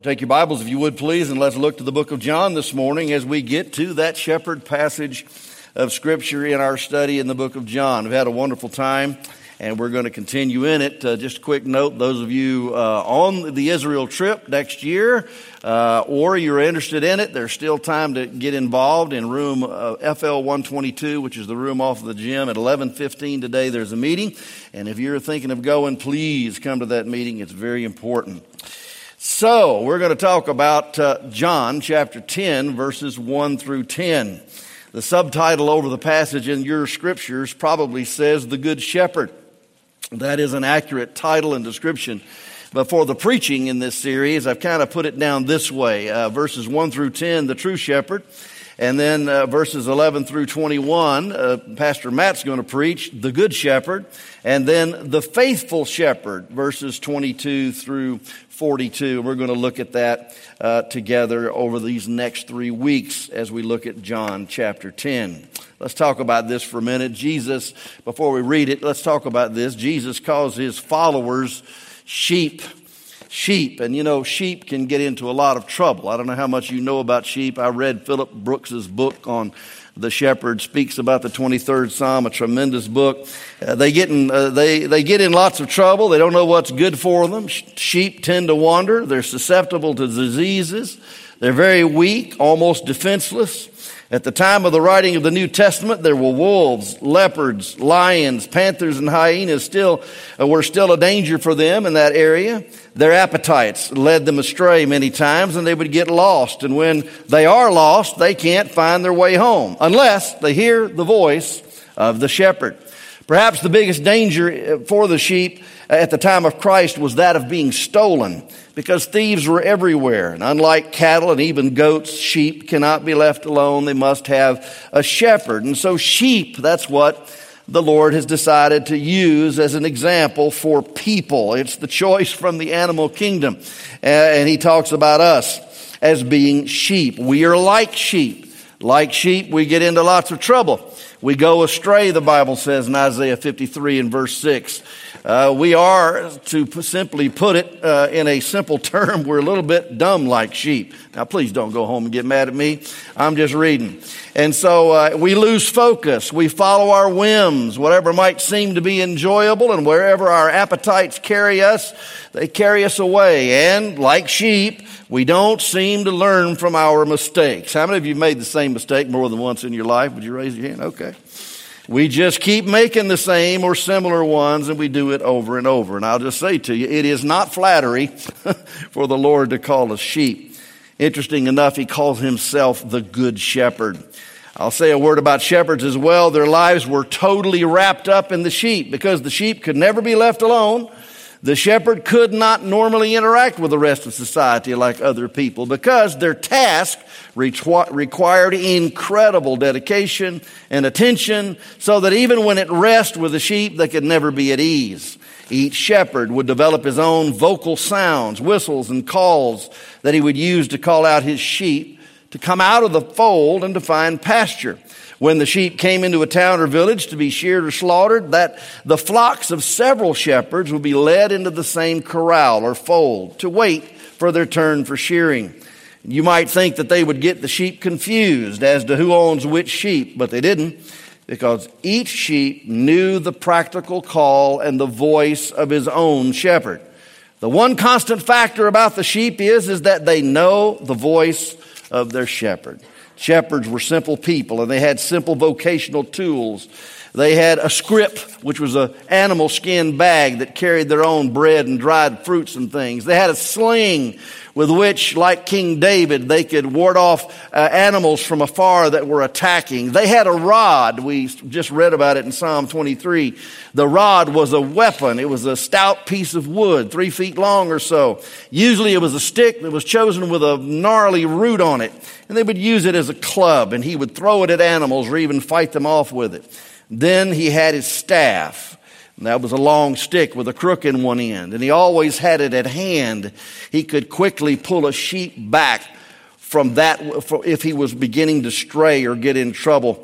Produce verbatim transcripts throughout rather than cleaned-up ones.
Take your Bibles, if you would, please, and let's look to the book of John this morning as we get to that shepherd passage of Scripture in our study in the book of John. We've had a wonderful time, and we're going to continue in it. Uh, just a quick note, those of you uh, on the Israel trip next year, uh, or you're interested in it, there's still time to get involved in room uh, F L one twenty-two, which is the room off of the gym. At eleven fifteen today, there's a meeting, and if you're thinking of going, please come to that meeting. It's very important. So, we're going to talk about uh, John chapter ten, verses one through ten. The subtitle over the passage in your scriptures probably says, The Good Shepherd. That is an accurate title and description. But for the preaching in this series, I've kind of put it down this way. Uh, verses one through ten, the true shepherd. And then uh, verses eleven through twenty-one, uh, Pastor Matt's going to preach the good shepherd. And then the faithful shepherd, verses twenty-two through forty-two. We're going to look at that uh, together over these next three weeks as we look at John chapter ten. Let's talk about this for a minute. Jesus, before we read it, let's talk about this. Jesus calls his followers sheep. Sheep, and you know, sheep can get into a lot of trouble. I don't know how much you know about sheep. I read Philip Brooks's book on the shepherd, speaks about the twenty-third Psalm, a tremendous book. Uh, they get in, uh, they they get in lots of trouble. They don't know what's good for them. Sheep tend to wander. They're susceptible to diseases. They're very weak, almost defenseless. At the time of the writing of the New Testament, there were wolves, leopards, lions, panthers, and hyenas still uh, were still a danger for them in that area. Their appetites led them astray many times, and they would get lost. And when they are lost, they can't find their way home unless they hear the voice of the shepherd. Perhaps the biggest danger for the sheep at the time of Christ was that of being stolen, because thieves were everywhere. And unlike cattle and even goats, sheep cannot be left alone. They must have a shepherd. And so sheep, that's what the Lord has decided to use as an example for people. It's the choice from the animal kingdom. And he talks about us as being sheep. We are like sheep. Like sheep, we get into lots of trouble. We go astray, the Bible says in Isaiah fifty-three and verse six. Uh, we are, to simply put it uh, in a simple term, we're a little bit dumb like sheep. Now, please don't go home and get mad at me. I'm just reading. And so uh, we lose focus. We follow our whims, whatever might seem to be enjoyable, and wherever our appetites carry us, they carry us away. And like sheep, we don't seem to learn from our mistakes. How many of you made the same mistake more than once in your life? Would you raise your hand? Okay. We just keep making the same or similar ones, and we do it over and over. And I'll just say to you, it is not flattery for the Lord to call us sheep. Interesting enough, he calls himself the Good Shepherd. I'll say a word about shepherds as well. Their lives were totally wrapped up in the sheep because the sheep could never be left alone. The shepherd could not normally interact with the rest of society like other people because their task required incredible dedication and attention, so that even when at rest with the sheep, they could never be at ease. Each shepherd would develop his own vocal sounds, whistles, and calls that he would use to call out his sheep to come out of the fold and to find pasture. When the sheep came into a town or village to be sheared or slaughtered, that the flocks of several shepherds would be led into the same corral or fold to wait for their turn for shearing. You might think that they would get the sheep confused as to who owns which sheep, but they didn't, because each sheep knew the practical call and the voice of his own shepherd. The one constant factor about the sheep is, is that they know the voice of their shepherd. Shepherds were simple people, and they had simple vocational tools. They had a scrip, which was an animal skin bag that carried their own bread and dried fruits and things. They had a sling with which, like King David, they could ward off uh, animals from afar that were attacking. They had a rod. We just read about it in Psalm twenty-three. The rod was a weapon. It was a stout piece of wood, three feet long or so. Usually it was a stick that was chosen with a gnarly root on it. And they would use it as a club, and he would throw it at animals or even fight them off with it. Then he had his staff. And that was a long stick with a crook in one end. And he always had it at hand. He could quickly pull a sheep back from that if he was beginning to stray or get in trouble.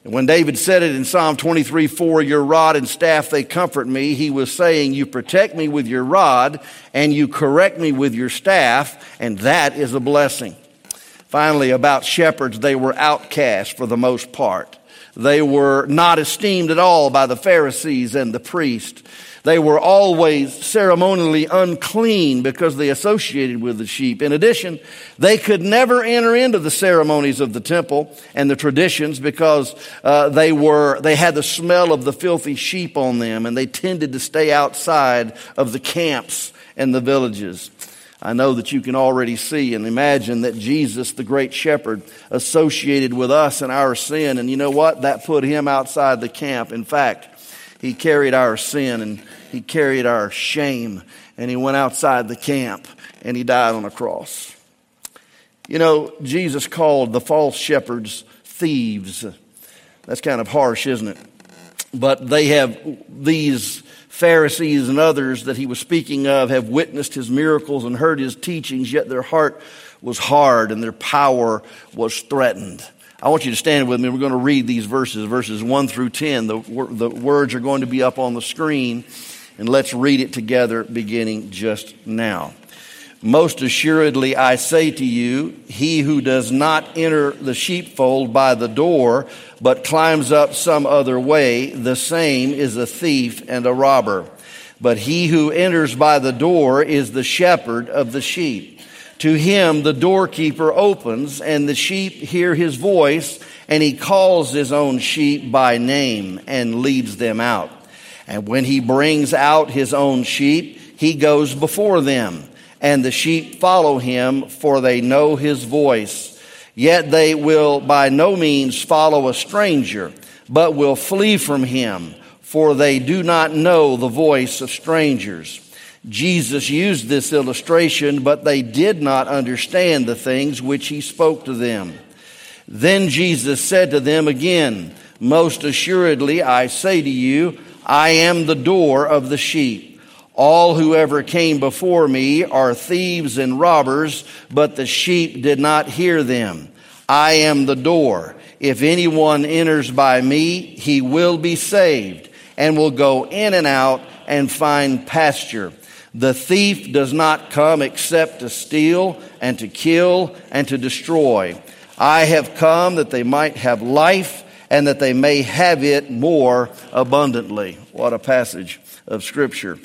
And when David said it in Psalm twenty-three four, your rod and staff, they comfort me, he was saying, you protect me with your rod and you correct me with your staff, and that is a blessing. Finally, about shepherds, they were outcasts for the most part. They were not esteemed at all by the Pharisees and the priests. They were always ceremonially unclean because they associated with the sheep. In addition, they could never enter into the ceremonies of the temple and the traditions because uh, they were they had the smell of the filthy sheep on them, and they tended to stay outside of the camps and the villages. I know that you can already see and imagine that Jesus, the great shepherd, associated with us and our sin. And you know what? That put him outside the camp. In fact, he carried our sin and he carried our shame, and he went outside the camp and he died on a cross. You know, Jesus called the false shepherds thieves. That's kind of harsh, isn't it? But they have, these Pharisees and others that he was speaking of have witnessed his miracles and heard his teachings, yet their heart was hard and their power was threatened. I want you to stand with me. We're going to read these verses, verses one through ten. The, the words are going to be up on the screen, and let's read it together beginning just now. Most assuredly, I say to you, he who does not enter the sheepfold by the door, but climbs up some other way, the same is a thief and a robber. But he who enters by the door is the shepherd of the sheep. To him the doorkeeper opens, and the sheep hear his voice, and he calls his own sheep by name and leads them out. And when he brings out his own sheep, he goes before them, and the sheep follow him, for they know his voice. Yet they will by no means follow a stranger, but will flee from him, for they do not know the voice of strangers. Jesus used this illustration, but they did not understand the things which he spoke to them. Then Jesus said to them again, most assuredly, I say to you, I am the door of the sheep. All who ever came before me are thieves and robbers, but the sheep did not hear them. I am the door. If anyone enters by me, he will be saved, and will go in and out and find pasture. The thief does not come except to steal and to kill and to destroy. I have come that they might have life and that they may have it more abundantly. What a passage of Scripture.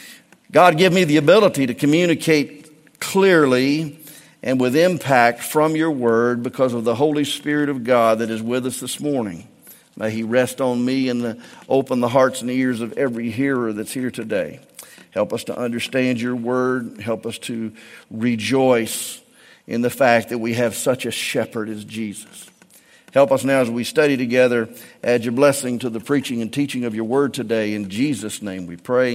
God, give me the ability to communicate clearly and with impact from your word because of the Holy Spirit of God that is with us this morning. May he rest on me and the, open the hearts and ears of every hearer that's here today. Help us to understand your word. Help us to rejoice in the fact that we have such a shepherd as Jesus. Help us now as we study together. Add your blessing to the preaching and teaching of your word today. In Jesus' name we pray.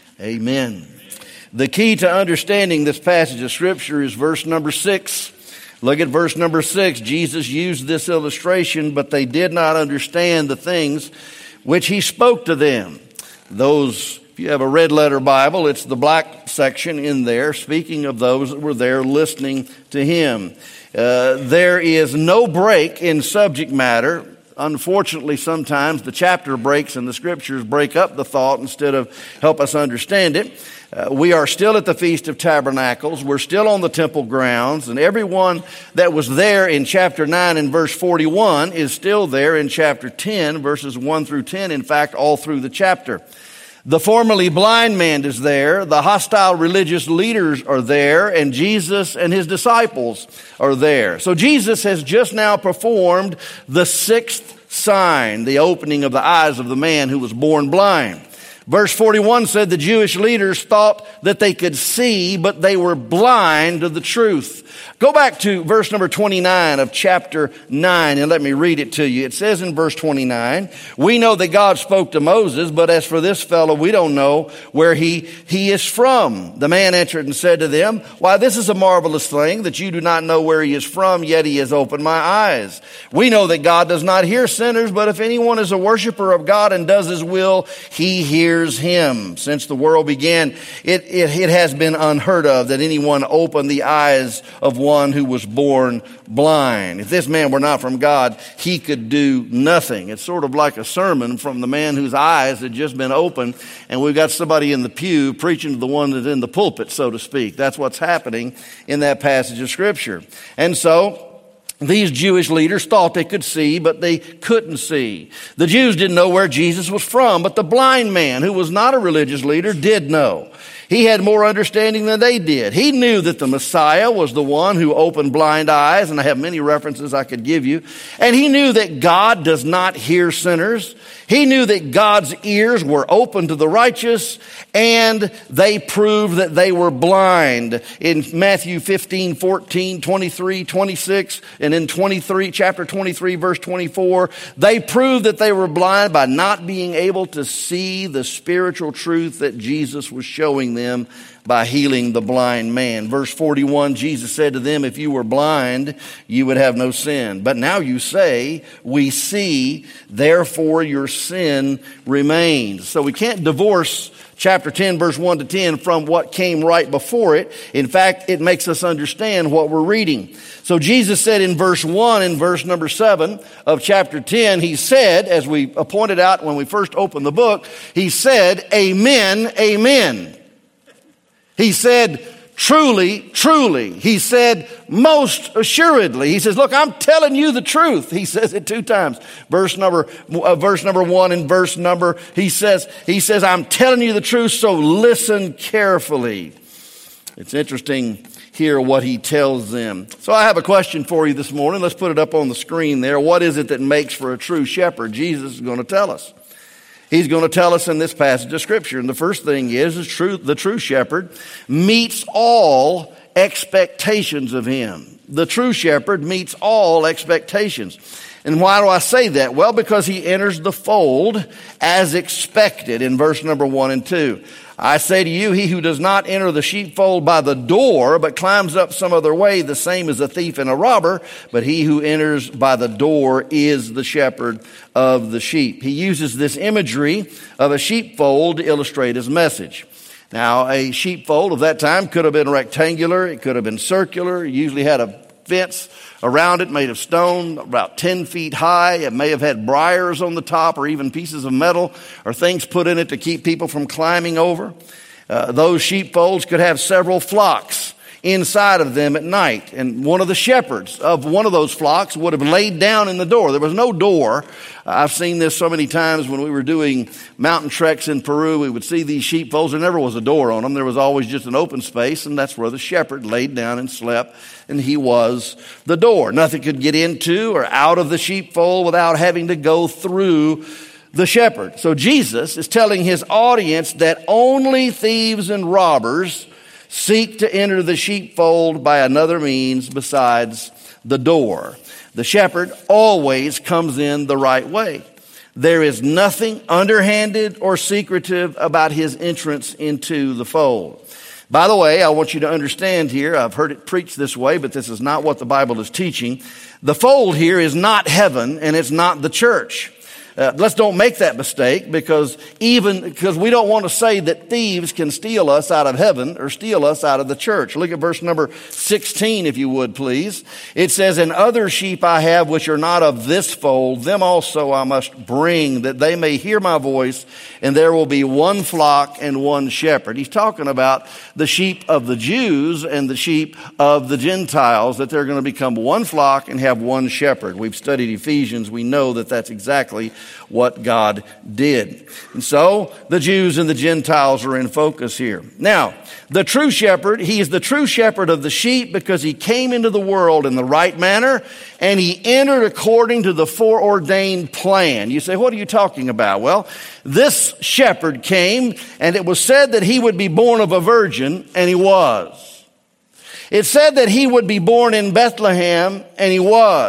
Amen. The key to understanding this passage of Scripture is verse number six. Look at verse number six. Jesus used this illustration, but they did not understand the things which he spoke to them. Those, if you have a red letter Bible, it's the black section in there, speaking of those that were there listening to him. Uh, there is no break in subject matter. Unfortunately, sometimes the chapter breaks and the Scriptures break up the thought instead of help us understand it. Uh, we are still at the Feast of Tabernacles. We're still on the temple grounds, and everyone that was there in chapter nine and verse forty-one is still there in chapter ten, verses one through ten, in fact, all through the chapter. The formerly blind man is there, the hostile religious leaders are there, and Jesus and his disciples are there. So Jesus has just now performed the sixth sign, the opening of the eyes of the man who was born blind. Verse forty-one said the Jewish leaders thought that they could see, but they were blind to the truth. Go back to verse number twenty-nine of chapter nine and let me read it to you. It says in verse twenty-nine, we know that God spoke to Moses, but as for this fellow, we don't know where he, he is from. The man answered and said to them, why, this is a marvelous thing that you do not know where he is from, yet he has opened my eyes. We know that God does not hear sinners, but if anyone is a worshiper of God and does his will, he hears hears him. Since the world began, it, it, it has been unheard of that anyone opened the eyes of one who was born blind. If this man were not from God, he could do nothing. It's sort of like a sermon from the man whose eyes had just been opened, and we've got somebody in the pew preaching to the one that's in the pulpit, so to speak. That's what's happening in that passage of Scripture. And so, these Jewish leaders thought they could see, but they couldn't see. The Jews didn't know where Jesus was from, but the blind man, who was not a religious leader, did know. He had more understanding than they did. He knew that the Messiah was the one who opened blind eyes, and I have many references I could give you. And he knew that God does not hear sinners. He knew that God's ears were open to the righteous, and they proved that they were blind. In Matthew fifteen, fourteen, twenty-three, twenty-six, and in twenty-three, chapter twenty-three, verse twenty-four, they proved that they were blind by not being able to see the spiritual truth that Jesus was showing them by healing the blind man. Verse forty-one, Jesus said to them, if you were blind, you would have no sin. But now you say, we see, therefore your sin remains. So we can't divorce chapter ten, verse one to ten from what came right before it. In fact, it makes us understand what we're reading. So Jesus said in verse one and verse number seven of chapter ten, he said, as we pointed out when we first opened the book, he said, amen, amen. He said, truly, truly. He said, most assuredly. He says, look, I'm telling you the truth. He says it two times. Verse number, uh, verse number one and verse number, he says, he says, I'm telling you the truth, so listen carefully. It's interesting here what he tells them. So I have a question for you this morning. Let's put it up on the screen there. What is it that makes for a true shepherd? Jesus is going to tell us. He's going to tell us in this passage of Scripture. And the first thing is, is true, the true shepherd meets all expectations of him. The true shepherd meets all expectations. And why do I say that? Well, because he enters the fold as expected in verse number one and two. I say to you, he who does not enter the sheepfold by the door, but climbs up some other way, the same is a thief and a robber. But he who enters by the door is the shepherd of the sheep. He uses this imagery of a sheepfold to illustrate his message. Now, a sheepfold of that time could have been rectangular. It could have been circular. It usually had a fence around it made of stone, about ten feet high. It may have had briars on the top or even pieces of metal or things put in it to keep people from climbing over. Uh, those sheepfolds could have several flocks inside of them at night. And one of the shepherds of one of those flocks would have laid down in the door. There was no door. I've seen this so many times when we were doing mountain treks in Peru. We would see these sheepfolds. There never was a door on them. There was always just an open space, and that's where the shepherd laid down and slept, and he was the door. Nothing could get into or out of the sheepfold without having to go through the shepherd. So Jesus is telling his audience that only thieves and robbers seek to enter the sheepfold by another means besides the door. The shepherd always comes in the right way. There is nothing underhanded or secretive about his entrance into the fold. By the way, I want you to understand here, I've heard it preached this way, but this is not what the Bible is teaching. The fold here is not heaven, and it's not the church. Uh, let's don't make that mistake, because even because we don't want to say that thieves can steal us out of heaven or steal us out of the church. Look at verse number sixteen, if you would, please. It says, and other sheep I have which are not of this fold, them also I must bring, that they may hear my voice, and there will be one flock and one shepherd. He's talking about the sheep of the Jews and the sheep of the Gentiles, that they're going to become one flock and have one shepherd. We've studied Ephesians. We know that that's exactly what God did. And so the Jews and the Gentiles are in focus here. Now, the true shepherd, he is the true shepherd of the sheep because he came into the world in the right manner and he entered according to the foreordained plan. You say, what are you talking about? Well, this shepherd came and it was said that he would be born of a virgin, and he was. It said that he would be born in Bethlehem, and he was.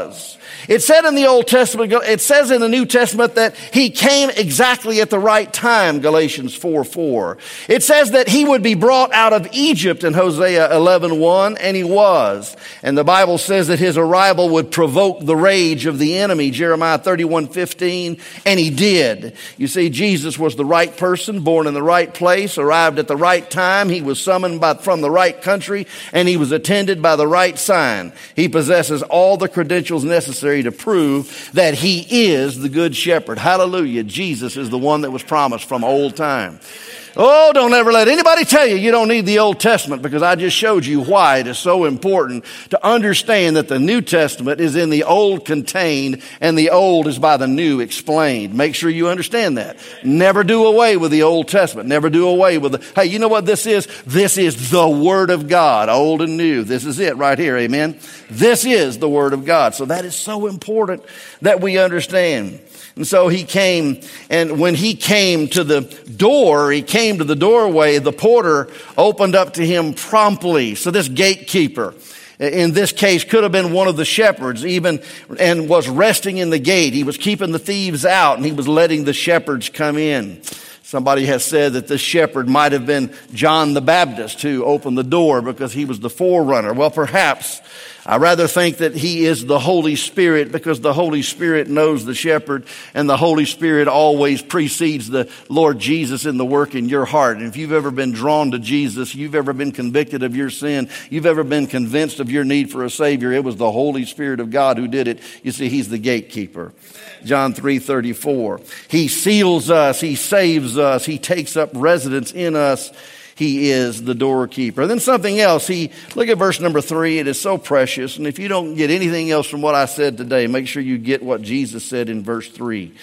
It said in the Old Testament, it says in the New Testament that he came exactly at the right time, Galatians four four. It says that he would be brought out of Egypt in Hosea eleven one, and he was. And the Bible says that his arrival would provoke the rage of the enemy, Jeremiah thirty-one fifteen, and he did. You see, Jesus was the right person, born in the right place, arrived at the right time. He was summoned by, from the right country, and he was attended by the right sign. He possesses all the credentials necessary to prove that he is the good shepherd. Hallelujah. Jesus is the one that was promised from old time. Oh, don't ever let anybody tell you you don't need the Old Testament, because I just showed you why it is so important to understand that the New Testament is in the Old contained and the Old is by the New explained. Make sure you understand that. Never do away with the Old Testament. Never do away with the, hey, you know what this is? This is the Word of God, old and new. This is it right here, amen? This is the Word of God. So that is so important that we understand. And so he came, and when he came to the door, he came to the doorway, the porter opened up to him promptly. So this gatekeeper, in this case, could have been one of the shepherds, even, and was resting in the gate. He was keeping the thieves out, and he was letting the shepherds come in. Somebody has said that this shepherd might have been John the Baptist who opened the door because he was the forerunner. Well, perhaps. I rather think that he is the Holy Spirit, because the Holy Spirit knows the shepherd, and the Holy Spirit always precedes the Lord Jesus in the work in your heart. And if you've ever been drawn to Jesus, you've ever been convicted of your sin, you've ever been convinced of your need for a Savior, it was the Holy Spirit of God who did it. You see, he's the gatekeeper. John three thirty-four. He seals us. He saves us. He takes up residence in us. He is the doorkeeper. And then something else. He, look at verse number three. It is so precious. And if you don't get anything else from what I said today, make sure you get what Jesus said in verse three.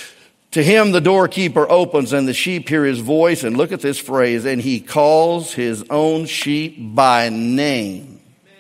To him the doorkeeper opens, and the sheep hear his voice. And look at this phrase. And he calls his own sheep by name.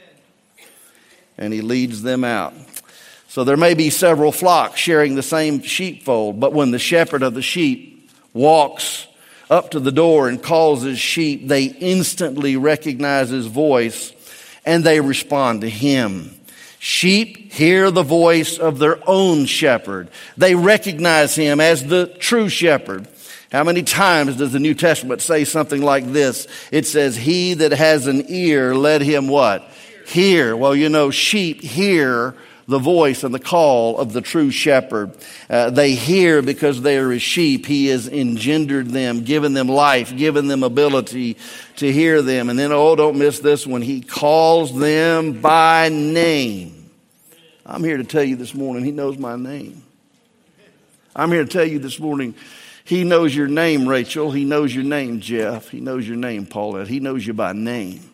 And he leads them out. So there may be several flocks sharing the same sheepfold, but when the shepherd of the sheep walks up to the door and calls his sheep, they instantly recognize his voice and they respond to him. Sheep hear the voice of their own shepherd. They recognize him as the true shepherd. How many times does the New Testament say something like this? It says, he that has an ear, let him what? Hear. Well, you know, sheep hear the voice and the call of the true shepherd. Uh, they hear because they are his sheep. He has engendered them, given them life, given them ability to hear them. And then, oh, don't miss this one. He calls them by name. I'm here to tell you this morning, he knows my name. I'm here to tell you this morning, he knows your name, Rachel. He knows your name, Jeff. He knows your name, Paulette. He knows you by name.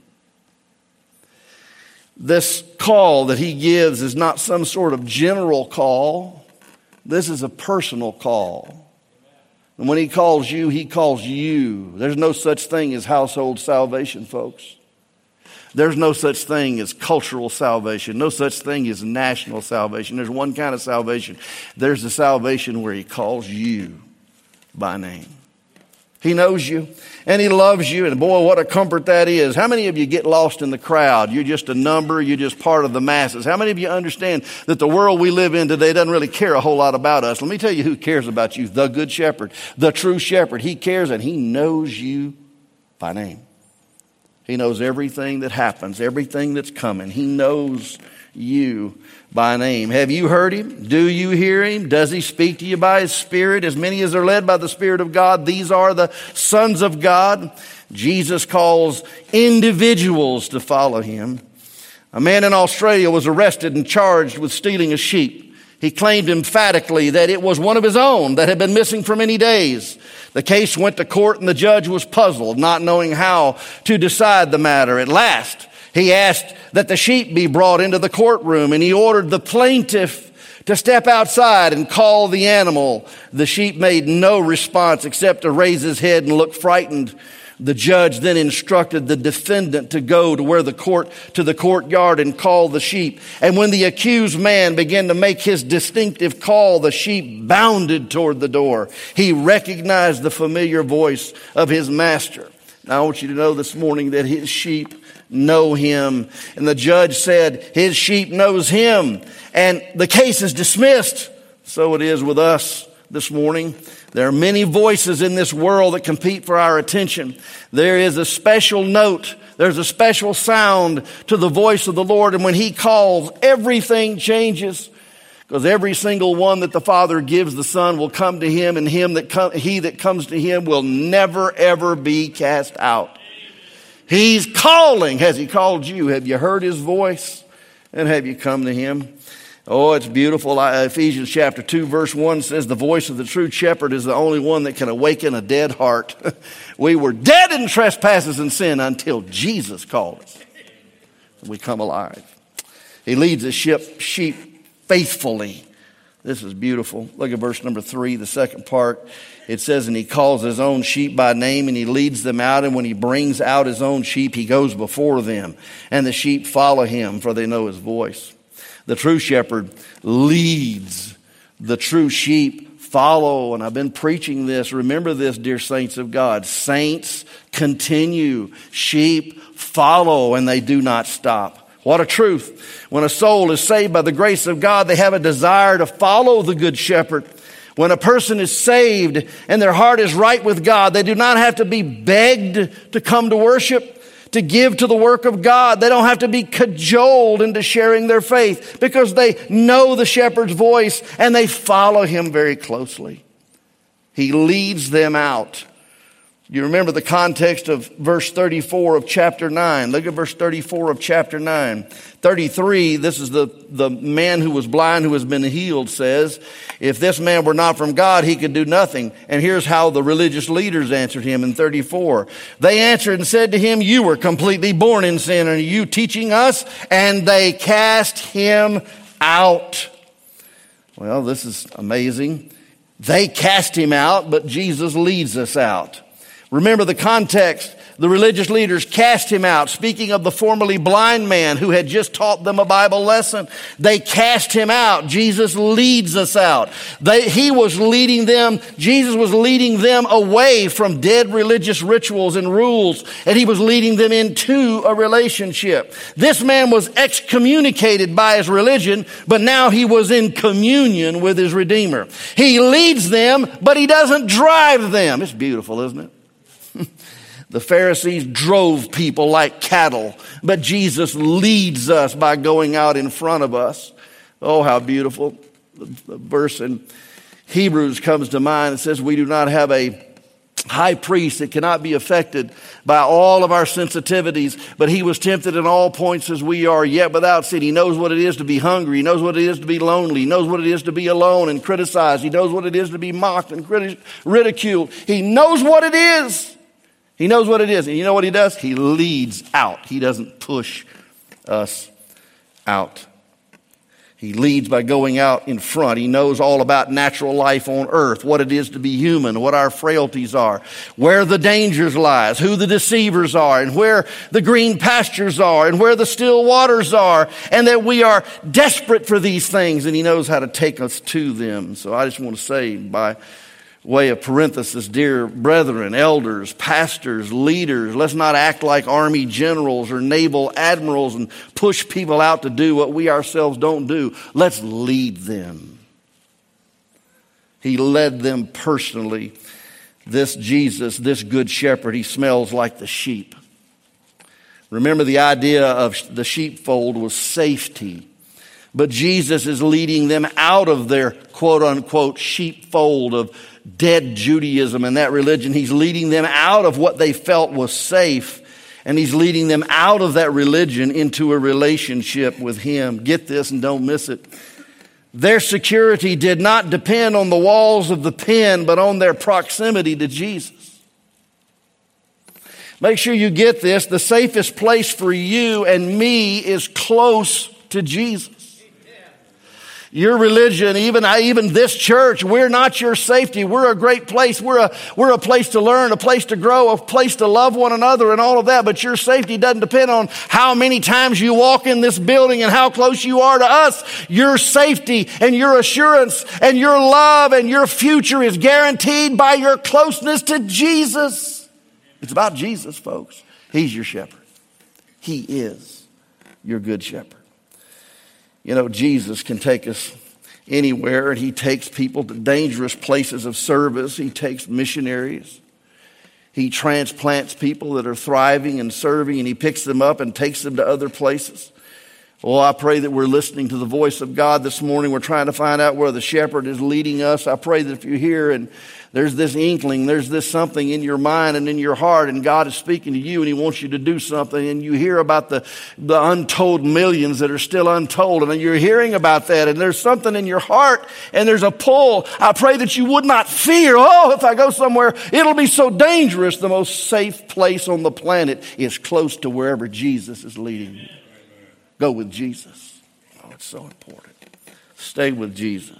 This call that he gives is not some sort of general call. This is a personal call. And when he calls you, he calls you. There's no such thing as household salvation, folks. There's no such thing as cultural salvation. No such thing as national salvation. There's one kind of salvation. There's the salvation where he calls you by name. He knows you and he loves you. And boy, what a comfort that is. How many of you get lost in the crowd? You're just a number. You're just part of the masses. How many of you understand that the world we live in today doesn't really care a whole lot about us? Let me tell you who cares about you. The good shepherd, the true shepherd. He cares and he knows you by name. He knows everything that happens, everything that's coming. He knows you by name. Have you heard him? Do you hear him? Does he speak to you by his Spirit? As many as are led by the Spirit of God, these are the sons of God. Jesus calls individuals to follow him. A man in Australia was arrested and charged with stealing a sheep. He claimed emphatically that it was one of his own that had been missing for many days. The case went to court and the judge was puzzled, not knowing how to decide the matter. At last, he asked that the sheep be brought into the courtroom, and he ordered the plaintiff to step outside and call the animal. The sheep made no response except to raise his head and look frightened. The judge then instructed the defendant to go to where the court, to the courtyard and call the sheep. And when the accused man began to make his distinctive call, the sheep bounded toward the door. He recognized the familiar voice of his master. Now I want you to know this morning that his sheep know him. And the judge said, his sheep knows him. And the case is dismissed. So it is with us this morning. There are many voices in this world that compete for our attention. There is a special note. There's a special sound to the voice of the Lord. And when he calls, everything changes. Because every single one that the Father gives the Son will come to him, and him that com- he that comes to him will never, ever be cast out. He's calling. Has he called you? Have you heard his voice? And have you come to him? Oh, it's beautiful. Ephesians chapter two, verse one says, the voice of the true shepherd is the only one that can awaken a dead heart. We were dead in trespasses and sin until Jesus called us. We come alive. He leads his sheep, sheep faithfully. This is beautiful. Look at verse number three, the second part. It says, and he calls his own sheep by name, and he leads them out. And when he brings out his own sheep, he goes before them. And the sheep follow him, for they know his voice. The true shepherd leads. The true sheep follow. And I've been preaching this. Remember this, dear saints of God. Saints continue. Sheep follow, and they do not stop. What a truth. When a soul is saved by the grace of God, they have a desire to follow the good shepherd. When a person is saved and their heart is right with God, they do not have to be begged to come to worship, to give to the work of God. They don't have to be cajoled into sharing their faith, because they know the shepherd's voice and they follow him very closely. He leads them out. You remember the context of verse thirty-four of chapter nine. Look at verse thirty-four of chapter nine. thirty-three, this is the, the man who was blind who has been healed, says, if this man were not from God, he could do nothing. And here's how the religious leaders answered him in thirty-four. They answered and said to him, you were completely born in sin, and are you teaching us? And they cast him out. Well, this is amazing. They cast him out, but Jesus leads us out. Remember the context. The religious leaders cast him out. Speaking of the formerly blind man who had just taught them a Bible lesson, they cast him out. Jesus leads us out. They, he was leading them, Jesus was leading them away from dead religious rituals and rules, and he was leading them into a relationship. This man was excommunicated by his religion, but now he was in communion with his Redeemer. He leads them, but he doesn't drive them. It's beautiful, isn't it? The Pharisees drove people like cattle, but Jesus leads us by going out in front of us. Oh, how beautiful. The verse in Hebrews comes to mind. It says, we do not have a high priest that cannot be affected by all of our sensitivities, but he was tempted in all points as we are, yet without sin. He knows what it is to be hungry. He knows what it is to be lonely. He knows what it is to be alone and criticized. He knows what it is to be mocked and criti- ridiculed. He knows what it is. He knows what it is. And you know what he does? He leads out. He doesn't push us out. He leads by going out in front. He knows all about natural life on earth, what it is to be human, what our frailties are, where the dangers lies, who the deceivers are, and where the green pastures are, and where the still waters are, and that we are desperate for these things, and he knows how to take us to them. So I just want to say, by way of parenthesis, dear brethren, elders, pastors, leaders, let's not act like army generals or naval admirals and push people out to do what we ourselves don't do. Let's lead them. He led them personally. This Jesus, this good shepherd, he smells like the sheep. Remember, the idea of the sheepfold was safety. But Jesus is leading them out of their quote-unquote sheepfold of dead Judaism and that religion. He's leading them out of what they felt was safe, and he's leading them out of that religion into a relationship with him. Get this and don't miss it. Their security did not depend on the walls of the pen, but on their proximity to Jesus. Make sure you get this. The safest place for you and me is close to Jesus. Your religion, even even this church, we're not your safety. We're a great place. We're a we're a place to learn, a place to grow, a place to love one another and all of that. But your safety doesn't depend on how many times you walk in this building and how close you are to us. Your safety and your assurance and your love and your future is guaranteed by your closeness to Jesus. It's about Jesus, folks. He's your shepherd. He is your good shepherd. You know, Jesus can take us anywhere, and he takes people to dangerous places of service. He takes missionaries. He transplants people that are thriving and serving, and he picks them up and takes them to other places. Well, I pray that we're listening to the voice of God this morning. We're trying to find out where the shepherd is leading us. I pray that if you're here and there's this inkling, there's this something in your mind and in your heart, and God is speaking to you and he wants you to do something, and you hear about the, the untold millions that are still untold, and you're hearing about that, and there's something in your heart and there's a pull. I pray that you would not fear, oh, if I go somewhere, it'll be so dangerous. The most safe place on the planet is close to wherever Jesus is leading you. Go with Jesus. Oh, it's so important. Stay with Jesus.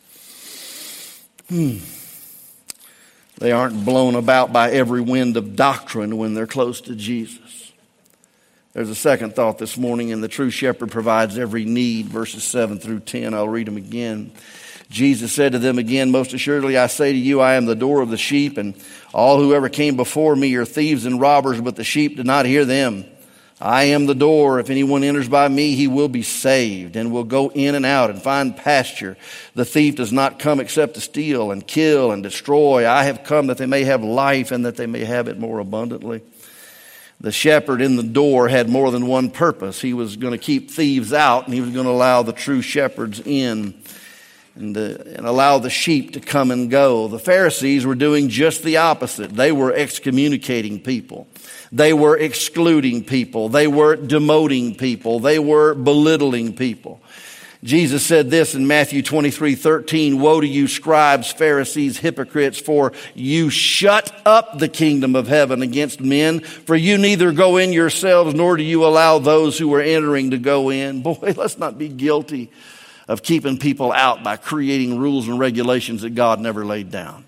Hmm. They aren't blown about by every wind of doctrine when they're close to Jesus. There's a second thought this morning, and the true shepherd provides every need, verses seven through ten. I'll read them again. Jesus said to them again, most assuredly I say to you, I am the door of the sheep, and all who ever came before me are thieves and robbers, but the sheep did not hear them. I am the door. If anyone enters by me, he will be saved and will go in and out and find pasture. The thief does not come except to steal and kill and destroy. I have come that they may have life and that they may have it more abundantly. The shepherd in the door had more than one purpose. He was going to keep thieves out, and he was going to allow the true shepherds in and, uh, and allow the sheep to come and go. The Pharisees were doing just the opposite. They were excommunicating people. They were excluding people. They were demoting people. They were belittling people. Jesus said this in Matthew twenty-three thirteen, woe to you, scribes, Pharisees, hypocrites, for you shut up the kingdom of heaven against men, for you neither go in yourselves, nor do you allow those who are entering to go in. Boy, let's not be guilty of keeping people out by creating rules and regulations that God never laid down.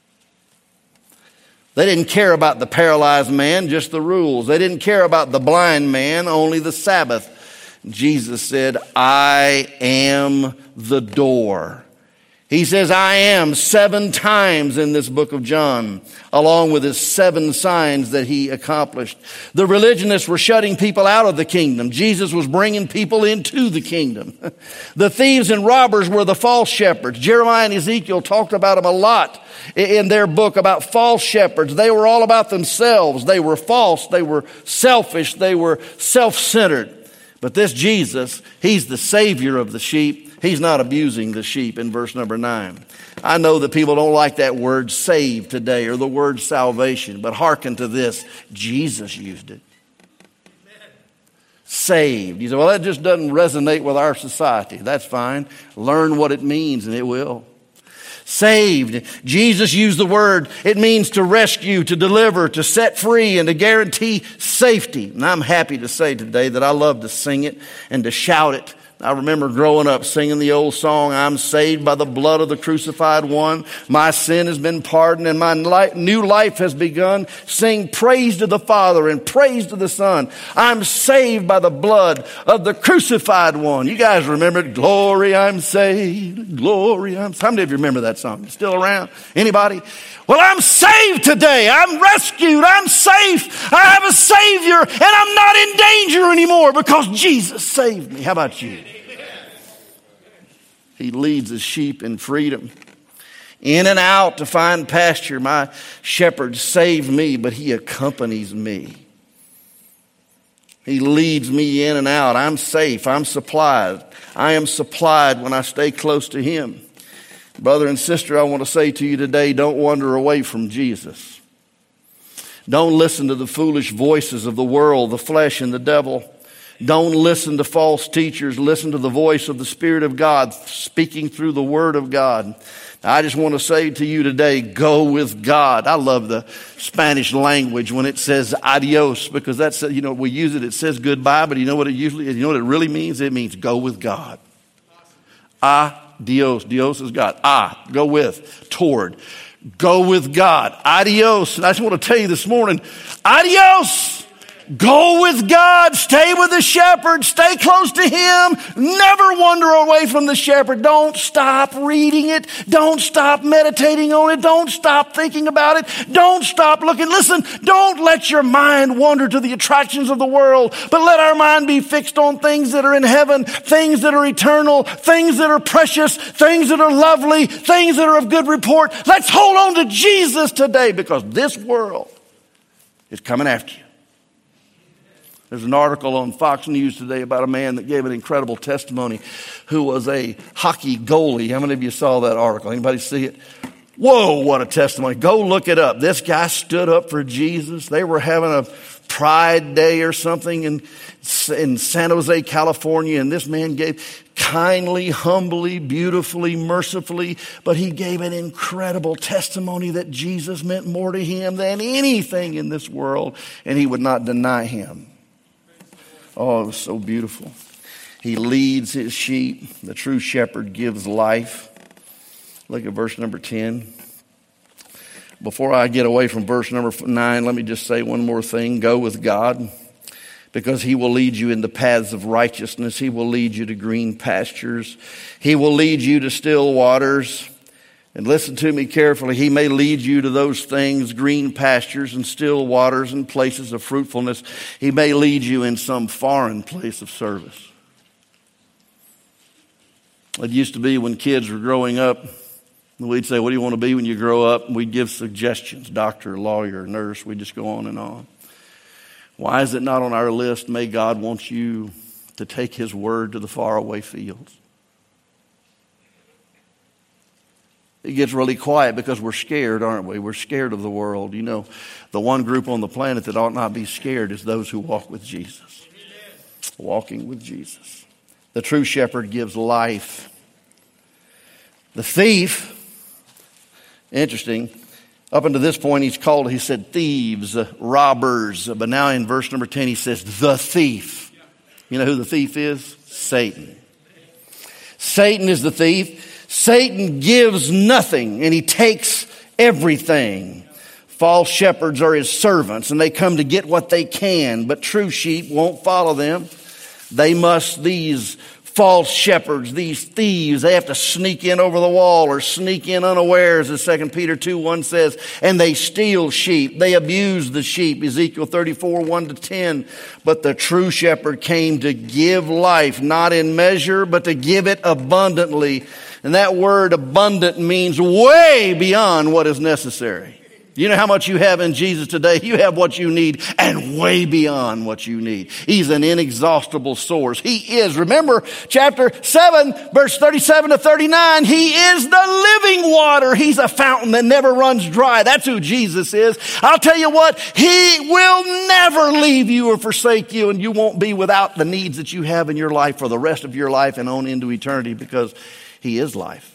They didn't care about the paralyzed man, just the rules. They didn't care about the blind man, only the Sabbath. Jesus said, I am the door. He says, I am seven times in this book of John, along with his seven signs that he accomplished. The religionists were shutting people out of the kingdom. Jesus was bringing people into the kingdom. The thieves and robbers were the false shepherds. Jeremiah and Ezekiel talked about them a lot in their book about false shepherds. They were all about themselves. They were false. They were selfish. They were self-centered. But this Jesus, he's the savior of the sheep. He's not abusing the sheep in verse number nine. I know that people don't like that word save today or the word salvation, but hearken to this. Jesus used it. Saved. You say, well, that just doesn't resonate with our society. That's fine. Learn what it means and it will. Saved. Jesus used the word. It means to rescue, to deliver, to set free, and to guarantee safety. And I'm happy to say today that I love to sing it and to shout it. I remember growing up singing the old song, I'm saved by the blood of the crucified one. My sin has been pardoned and my life, new life has begun. Sing praise to the Father and praise to the Son. I'm saved by the blood of the crucified one. You guys remember it? Glory, I'm saved. Glory, I'm saved. How many of you remember that song? Still around? Anybody? Well, I'm saved today. I'm rescued. I'm safe. I have a Savior and I'm not in danger anymore because Jesus saved me. How about you? He leads his sheep in freedom, in and out to find pasture. My shepherd saved me, but he accompanies me. He leads me in and out. I'm safe. I'm supplied. I am supplied when I stay close to him. Brother and sister, I want to say to you today, don't wander away from Jesus. Don't listen to the foolish voices of the world, the flesh, and the devil. Don't listen to false teachers. Listen to the voice of the Spirit of God speaking through the Word of God. I just want to say to you today, go with God. I love the Spanish language when it says adios, because that's, you know, we use it, it says goodbye, but you know what it usually, you know what it really means? It means go with God. Adios. Dios is God. Ah, go with, toward. Go with God. Adios. And I just want to tell you this morning, adios. Go with God. Stay with the shepherd. Stay close to him. Never wander away from the shepherd. Don't stop reading it. Don't stop meditating on it. Don't stop thinking about it. Don't stop looking. Listen, don't let your mind wander to the attractions of the world, but let our mind be fixed on things that are in heaven, things that are eternal, things that are precious, things that are lovely, things that are of good report. Let's hold on to Jesus today, because this world is coming after you. There's an article on Fox News today about a man that gave an incredible testimony who was a hockey goalie. How many of you saw that article? Anybody see it? Whoa, what a testimony. Go look it up. This guy stood up for Jesus. They were having a Pride Day or something in, in San Jose, California, and this man gave kindly, humbly, beautifully, mercifully, but he gave an incredible testimony that Jesus meant more to him than anything in this world, and he would not deny him. Oh, it was so beautiful. He leads his sheep. The true shepherd gives life. Look at verse number ten. Before I get away from verse number nine, let me just say one more thing. Go with God, because he will lead you in the paths of righteousness. He will lead you to green pastures. He will lead you to still waters. And listen to me carefully. He may lead you to those things, green pastures and still waters and places of fruitfulness. He may lead you in some foreign place of service. It used to be when kids were growing up, we'd say, what do you want to be when you grow up? And we'd give suggestions, doctor, lawyer, nurse. We'd just go on and on. Why is it not on our list? May God want you to take his word to the faraway fields. It gets really quiet because we're scared, aren't we? We're scared of the world. You know, the one group on the planet that ought not be scared is those who walk with Jesus. Walking with Jesus. The true shepherd gives life. The thief, interesting, up until this point he's called, he said thieves, robbers. But now in verse number ten he says the thief. You know who the thief is? Satan. Satan is the thief. Satan gives nothing and he takes everything. False shepherds are his servants and they come to get what they can, but true sheep won't follow them. They must, these false shepherds, these thieves, they have to sneak in over the wall or sneak in unawares, as Second Peter two one says, and they steal sheep. They abuse the sheep, Ezekiel thirty-four, one to ten. But the true shepherd came to give life, not in measure, but to give it abundantly. And that word abundant means way beyond what is necessary. You know how much you have in Jesus today? You have what you need and way beyond what you need. He's an inexhaustible source. He is. Remember chapter seven, verse thirty-seven to thirty-nine. He is the living water. He's a fountain that never runs dry. That's who Jesus is. I'll tell you what, he will never leave you or forsake you, and you won't be without the needs that you have in your life for the rest of your life and on into eternity, because he is life.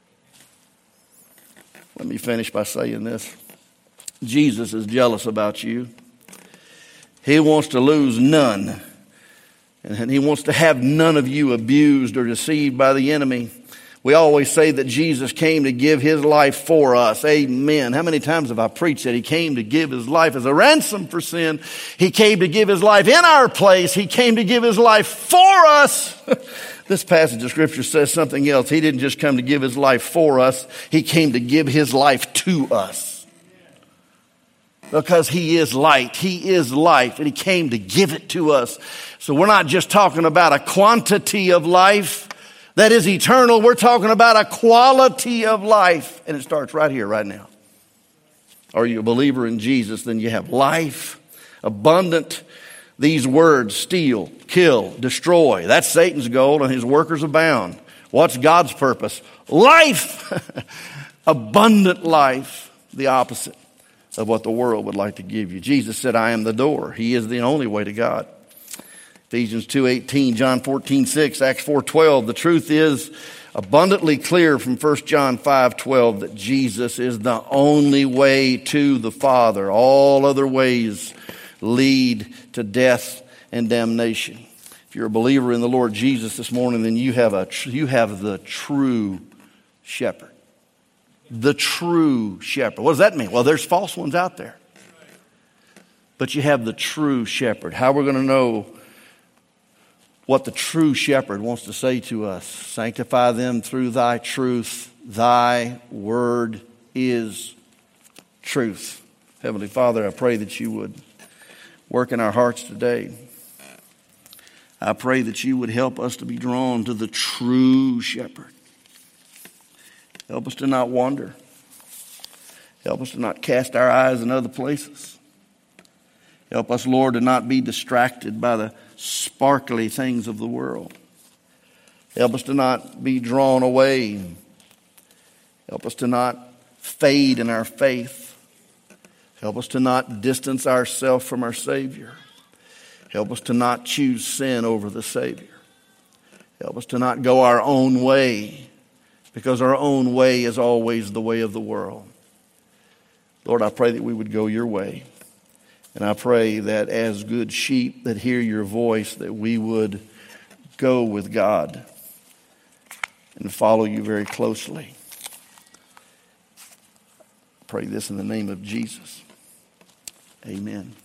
Let me finish by saying this. Jesus is jealous about you. He wants to lose none. And he wants to have none of you abused or deceived by the enemy. We always say that Jesus came to give his life for us. Amen. How many times have I preached that he came to give his life as a ransom for sin? He came to give his life in our place. He came to give his life for us. This passage of Scripture says something else. He didn't just come to give his life for us. He came to give his life to us. Because he is light. He is life. And he came to give it to us. So we're not just talking about a quantity of life that is eternal. We're talking about a quality of life. And it starts right here, right now. Are you a believer in Jesus? Then you have life, abundant. These words, steal, kill, destroy. That's Satan's goal, and his workers abound. What's God's purpose? Life. Abundant life. The opposite of what the world would like to give you. Jesus said, I am the door. He is the only way to God. Ephesians two eighteen, John fourteen six, Acts four twelve. The truth is abundantly clear from First John five twelve that Jesus is the only way to the Father. All other ways lead to death and damnation. If you're a believer in the Lord Jesus this morning, then you have a you have the true shepherd. The true shepherd. What does that mean? Well, there's false ones out there. but you have the true shepherd. How we're going to know what the true shepherd wants to say to us. Sanctify them through thy truth. Thy word is truth. Heavenly Father, I pray that you would work in our hearts today. I pray that you would help us to be drawn to the true shepherd. Help us to not wander. Help us to not cast our eyes in other places. Help us, Lord, to not be distracted by the sparkly things of the world. Help us to not be drawn away. Help us to not fade in our faith. Help us to not distance ourselves from our Savior. Help us to not choose sin over the Savior. Help us to not go our own way, because our own way is always the way of the world. Lord, I pray that we would go your way. And I pray that as good sheep that hear your voice, that we would go with God and follow you very closely. I pray this in the name of Jesus. Amen.